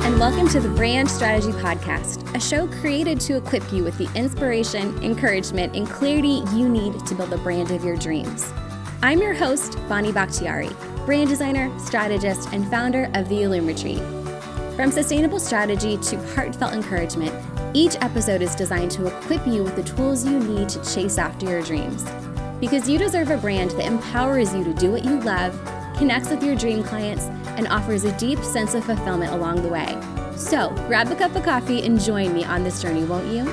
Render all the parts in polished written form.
and welcome to the Brand Strategy Podcast, a show created to equip you with the inspiration, encouragement, and clarity you need to build the brand of your dreams. I'm your host, Bonnie Bakhtiari, brand designer, strategist, and founder of the Illume Retreat. From sustainable strategy to heartfelt encouragement, each episode is designed to equip you with the tools you need to chase after your dreams. Because you deserve a brand that empowers you to do what you love, connects with your dream clients, and offers a deep sense of fulfillment along the way. So grab a cup of coffee and join me on this journey, won't you?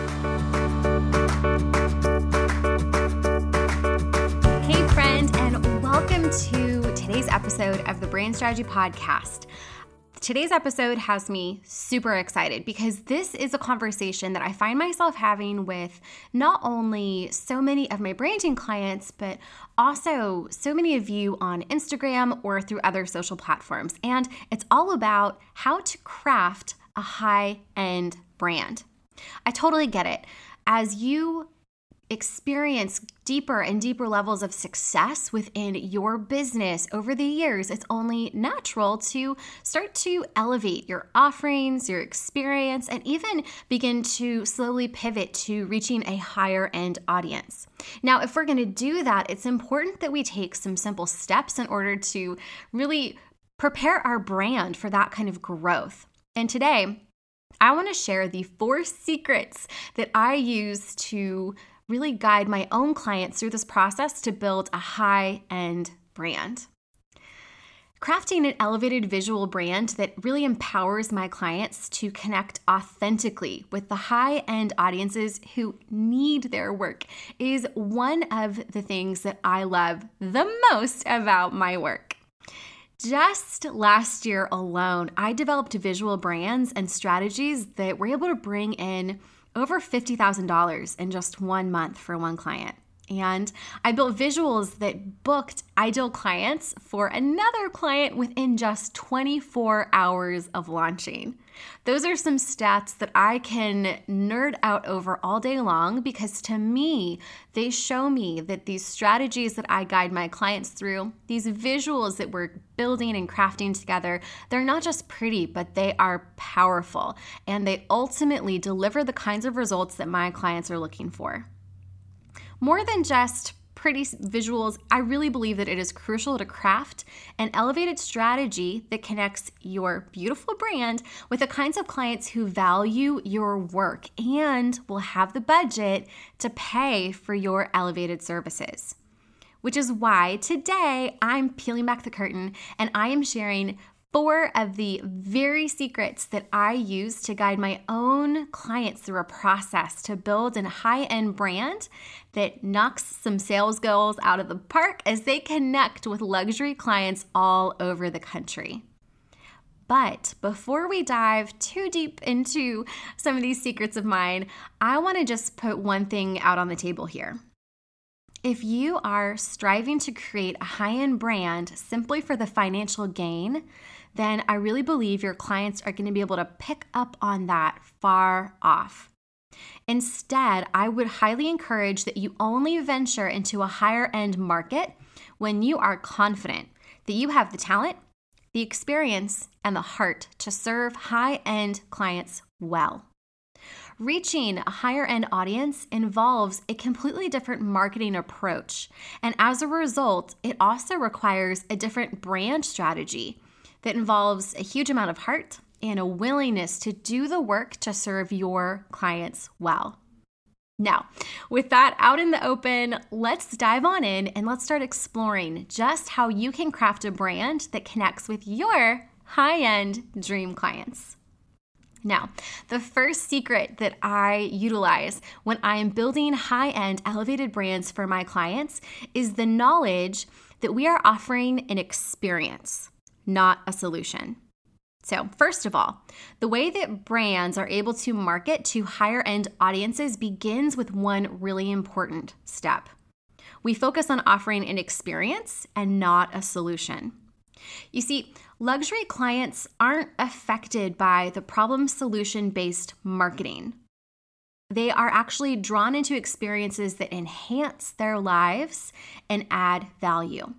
Hey friend, and welcome to today's episode of the Brand Strategy Podcast. Today's episode has me super excited because this is a conversation that I find myself having with not only so many of my branding clients, but also so many of you on Instagram or through other social platforms. And it's all about how to craft a high-end brand. I totally get it. As you experience deeper and deeper levels of success within your business over the years, it's only natural to start to elevate your offerings, your experience, and even begin to slowly pivot to reaching a higher end audience. Now, if we're going to do that, it's important that we take some simple steps in order to really prepare our brand for that kind of growth. And today, I want to share the 4 secrets that I use to really guide my own clients through this process to build a high-end brand. Crafting an elevated visual brand that really empowers my clients to connect authentically with the high-end audiences who need their work is one of the things that I love the most about my work. Just last year alone, I developed visual brands and strategies that were able to bring in over $50,000 in just 1 month for one client. And I built visuals that booked ideal clients for another client within just 24 hours of launching. Those are some stats that I can nerd out over all day long because to me, they show me that these strategies that I guide my clients through, these visuals that we're building and crafting together, they're not just pretty, but they are powerful. And they ultimately deliver the kinds of results that my clients are looking for. More than just pretty visuals, I really believe that it is crucial to craft an elevated strategy that connects your beautiful brand with the kinds of clients who value your work and will have the budget to pay for your elevated services. Which is why today I'm peeling back the curtain and I am sharing 4 of the very secrets that I use to guide my own clients through a process to build a high-end brand that knocks some sales goals out of the park as they connect with luxury clients all over the country. But before we dive too deep into some of these secrets of mine, I want to just put one thing out on the table here. If you are striving to create a high-end brand simply for the financial gain, then I really believe your clients are going to be able to pick up on that far off. Instead, I would highly encourage that you only venture into a higher-end market when you are confident that you have the talent, the experience, and the heart to serve high-end clients well. Reaching a higher-end audience involves a completely different marketing approach, and as a result, it also requires a different brand strategy that involves a huge amount of heart and a willingness to do the work to serve your clients well. Now, with that out in the open, let's dive on in and let's start exploring just how you can craft a brand that connects with your high-end dream clients. Now, the first secret that I utilize when I am building high-end elevated brands for my clients is the knowledge that we are offering an experience, not a solution. So first of all, the way that brands are able to market to higher-end audiences begins with one really important step. We focus on offering an experience and not a solution. You see, luxury clients aren't affected by the problem-solution-based marketing. They are actually drawn into experiences that enhance their lives and add value.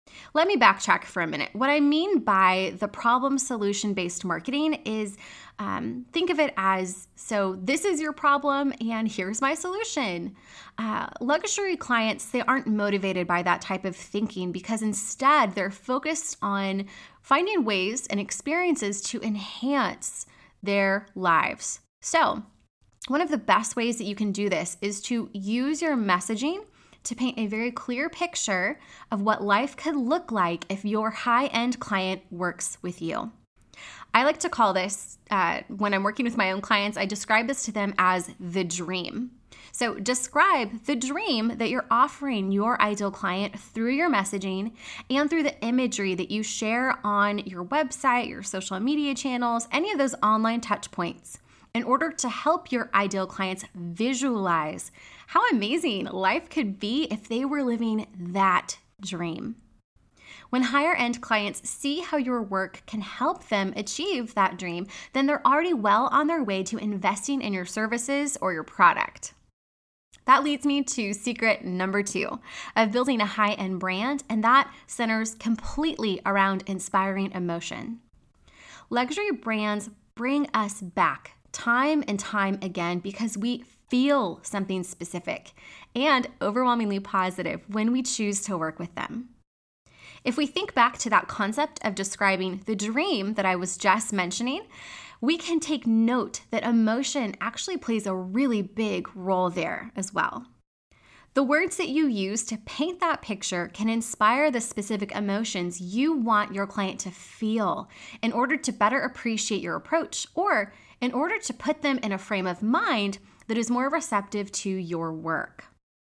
Let me backtrack for a minute. What I mean by the problem solution based marketing is think of it as, so this is your problem and here's my solution. Luxury clients, they aren't motivated by that type of thinking because instead they're focused on finding ways and experiences to enhance their lives. So one of the best ways that you can do this is to use your messaging to paint a very clear picture of what life could look like if your high-end client works with you. I like to call this, when I'm working with my own clients, I describe this to them as the dream. So describe the dream that you're offering your ideal client through your messaging and through the imagery that you share on your website, your social media channels, any of those online touch points, in order to help your ideal clients visualize how amazing life could be if they were living that dream. When higher-end clients see how your work can help them achieve that dream, then they're already well on their way to investing in your services or your product. That leads me to secret number 2 of building a high-end brand, and that centers completely around inspiring emotion. Luxury brands bring us back time and time again because we feel something specific and overwhelmingly positive when we choose to work with them. If we think back to that concept of describing the dream that I was just mentioning, we can take note that emotion actually plays a really big role there as well. The words that you use to paint that picture can inspire the specific emotions you want your client to feel in order to better appreciate your approach or in order to put them in a frame of mind that is more receptive to your work.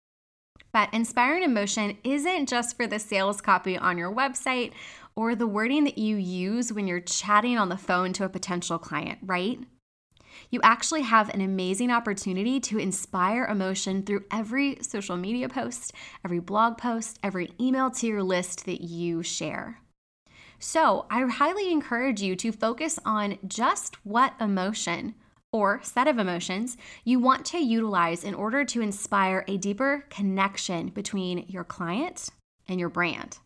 But inspiring emotion isn't just for the sales copy on your website or the wording that you use when you're chatting on the phone to a potential client, right? You actually have an amazing opportunity to inspire emotion through every social media post, every blog post, every email to your list that you share. So I highly encourage you to focus on just what emotion or set of emotions you want to utilize in order to inspire a deeper connection between your client and your brand.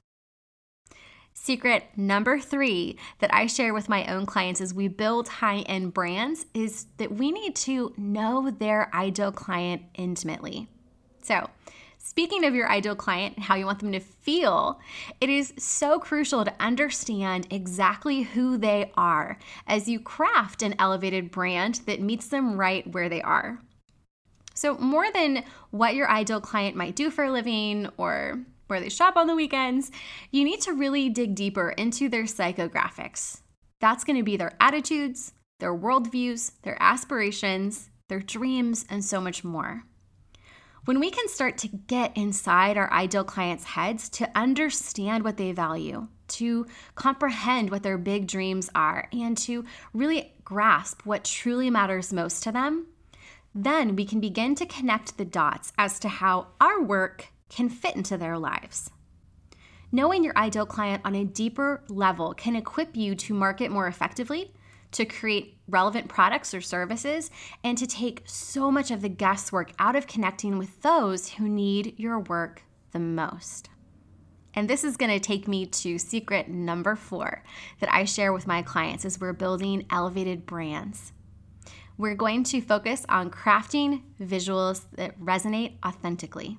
Secret number 3 that I share with my own clients as we build high-end brands is that we need to know their ideal client intimately. So, speaking of your ideal client and how you want them to feel, it is so crucial to understand exactly who they are as you craft an elevated brand that meets them right where they are. So more than what your ideal client might do for a living or where they shop on the weekends, you need to really dig deeper into their psychographics. That's going to be their attitudes, their worldviews, their aspirations, their dreams, and so much more. When we can start to get inside our ideal clients' heads to understand what they value, to comprehend what their big dreams are, and to really grasp what truly matters most to them, then we can begin to connect the dots as to how our work can fit into their lives. Knowing your ideal client on a deeper level can equip you to market more effectively, to create relevant products or services, and to take so much of the guesswork out of connecting with those who need your work the most. And this is going to take me to secret number 4 that I share with my clients as we're building elevated brands. We're going to focus on crafting visuals that resonate authentically.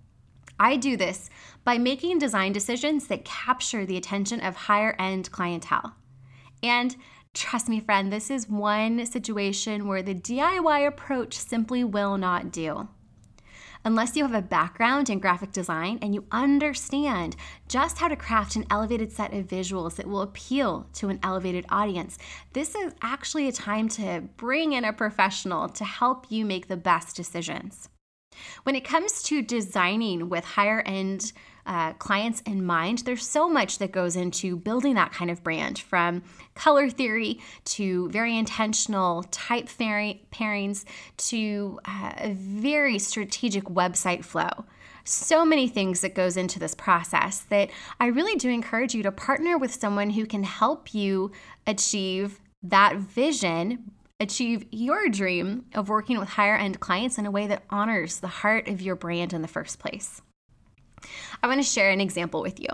I do this by making design decisions that capture the attention of higher-end clientele. And trust me, friend, this is one situation where the DIY approach simply will not do. Unless you have a background in graphic design and you understand just how to craft an elevated set of visuals that will appeal to an elevated audience, this is actually a time to bring in a professional to help you make the best decisions. When it comes to designing with higher-end clients in mind, there's so much that goes into building that kind of brand, from color theory to very intentional type pairings to a very strategic website flow. So many things that goes into this process that I really do encourage you to partner with someone who can help you achieve that vision, achieve your dream of working with higher end clients in a way that honors the heart of your brand in the first place. I want to share an example with you.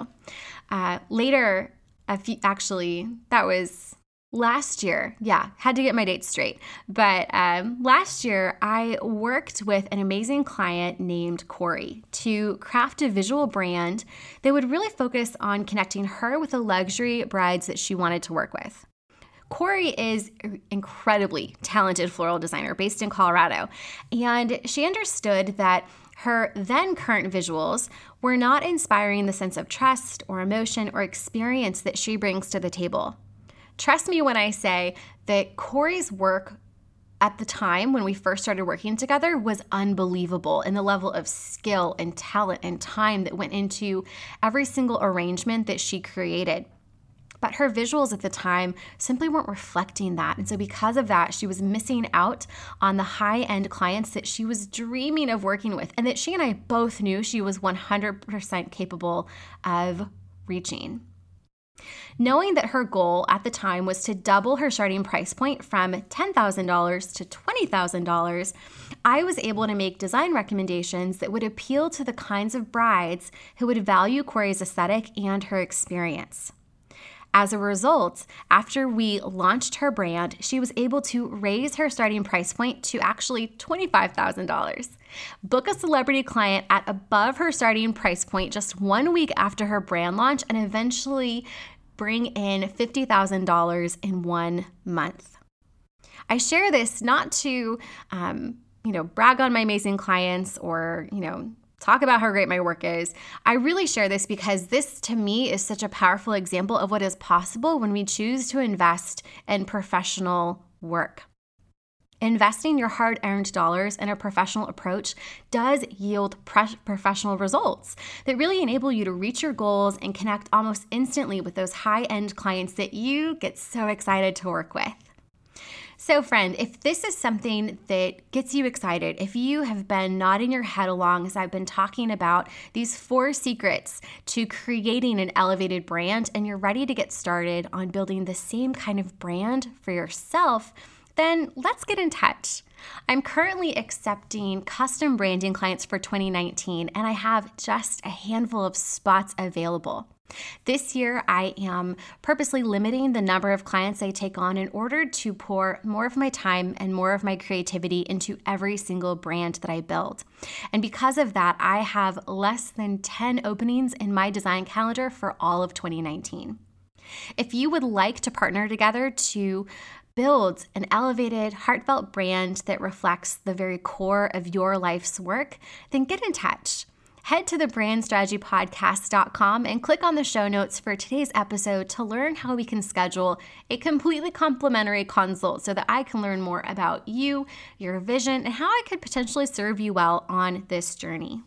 Later, that was last year. Yeah, had to get my dates straight. But last year, I worked with an amazing client named Corey to craft a visual brand that would really focus on connecting her with the luxury brides that she wanted to work with. Corey is an incredibly talented floral designer based in Colorado, and she understood that her then current visuals were not inspiring the sense of trust or emotion or experience that she brings to the table. Trust me when I say that Corey's work at the time when we first started working together was unbelievable in the level of skill and talent and time that went into every single arrangement that she created. But her visuals at the time simply weren't reflecting that. And so because of that, she was missing out on the high-end clients that she was dreaming of working with and that she and I both knew she was 100% capable of reaching. Knowing that her goal at the time was to double her starting price point from $10,000 to $20,000, I was able to make design recommendations that would appeal to the kinds of brides who would value Corey's aesthetic and her experience. As a result, after we launched her brand, she was able to raise her starting price point to actually $25,000, book a celebrity client at above her starting price point just 1 week after her brand launch, and eventually bring in $50,000 in 1 month. I share this not to, brag on my amazing clients or, talk about how great my work is. I really share this because this, to me, is such a powerful example of what is possible when we choose to invest in professional work. Investing your hard-earned dollars in a professional approach does yield professional results that really enable you to reach your goals and connect almost instantly with those high-end clients that you get so excited to work with. So friend, if this is something that gets you excited, if you have been nodding your head along as I've been talking about these 4 secrets to creating an elevated brand, and you're ready to get started on building the same kind of brand for yourself, then let's get in touch. I'm currently accepting custom branding clients for 2019, and I have just a handful of spots available. This year, I am purposely limiting the number of clients I take on in order to pour more of my time and more of my creativity into every single brand that I build. And because of that, I have less than 10 openings in my design calendar for all of 2019. If you would like to partner together to build an elevated, heartfelt brand that reflects the very core of your life's work, then get in touch. Head to thebrandstrategypodcast.com and click on the show notes for today's episode to learn how we can schedule a completely complimentary consult so that I can learn more about you, your vision, and how I could potentially serve you well on this journey.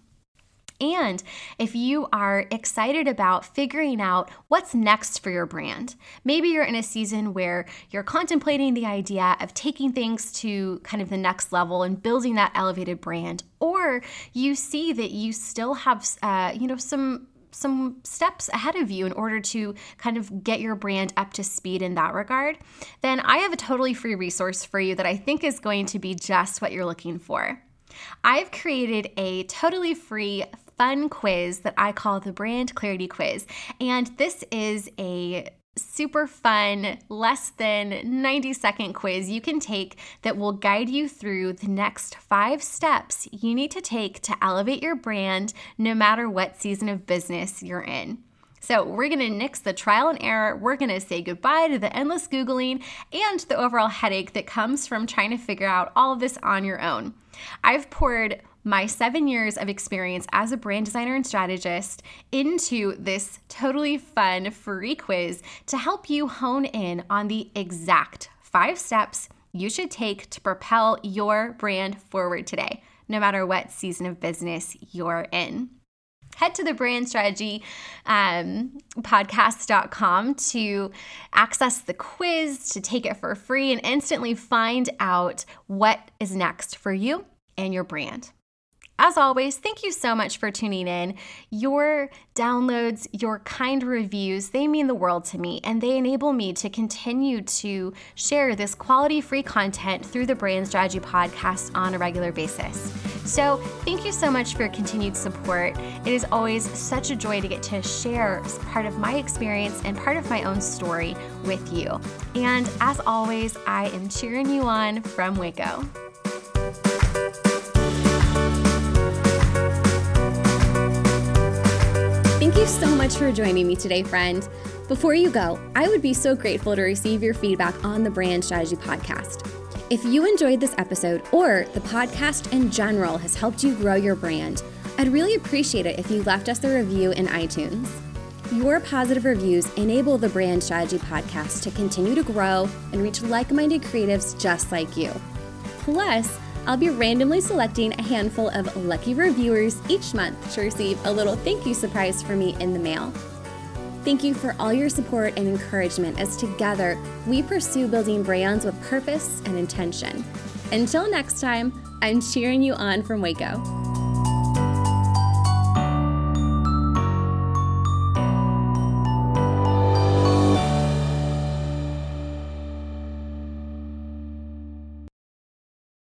And if you are excited about figuring out what's next for your brand, maybe you're in a season where you're contemplating the idea of taking things to kind of the next level and building that elevated brand, or you see that you still have, some steps ahead of you in order to kind of get your brand up to speed in that regard, then I have a totally free resource for you that I think is going to be just what you're looking for. I've created a totally free fun quiz that I call the Brand Clarity Quiz. And this is a super fun, less than 90-second quiz you can take that will guide you through the next 5 steps you need to take to elevate your brand no matter what season of business you're in. So we're going to nix the trial and error. We're going to say goodbye to the endless Googling and the overall headache that comes from trying to figure out all of this on your own. I've poured my 7 years of experience as a brand designer and strategist into this totally fun free quiz to help you hone in on the exact 5 steps you should take to propel your brand forward today, no matter what season of business you're in. Head to the brandstrategypodcast.com to access the quiz, to take it for free, and instantly find out what is next for you and your brand. as always, thank you so much for tuning in. Your downloads, your kind reviews, they mean the world to me, and they enable me to continue to share this quality-free content through the Brand Strategy Podcast on a regular basis. So thank you so much for your continued support. It is always such a joy to get to share part of my experience and part of my own story with you. And as always, I am cheering you on from Waco. Thank you so much for joining me today, friend. Before you go, I would be so grateful to receive your feedback on the Brand Strategy Podcast. If you enjoyed this episode or the podcast in general has helped you grow your brand, I'd really appreciate it if you left us a review in iTunes. Your positive reviews enable the Brand Strategy Podcast to continue to grow and reach like-minded creatives just like you. Plus, I'll be randomly selecting a handful of lucky reviewers each month to receive a little thank you surprise from me in the mail. Thank you for all your support and encouragement as together we pursue building brands with purpose and intention. Until next time, I'm cheering you on from Waco.